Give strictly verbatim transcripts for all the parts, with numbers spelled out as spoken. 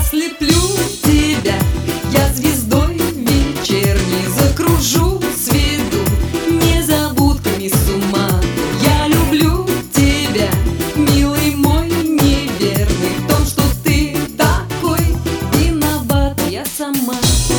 Ослеплю тебя, я звездой вечерней закружу, сведу незабудками с ума. Я люблю тебя, милый мой неверный, в том, что ты такой, виновата я сама.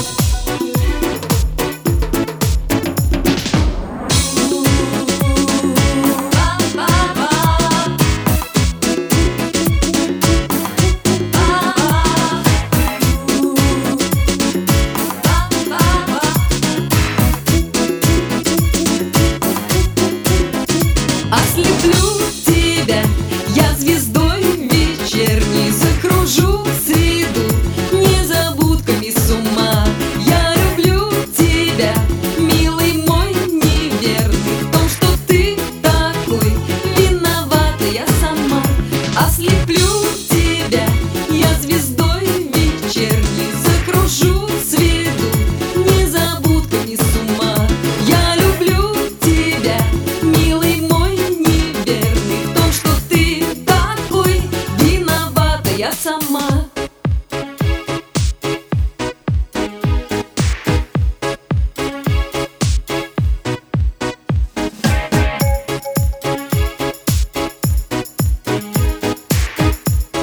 Ослеплю тебя, я звездой вечерней закружу, сведу незабудками с ума. Я люблю тебя, милый мой неверный, в том, что ты такой, виновата я сама. Ослеплю тебя, я звездой вечерней закружу, сведу незабудками с ума. Я люблю тебя, милый мой неверный, в том, что ты такой, виновата я сама.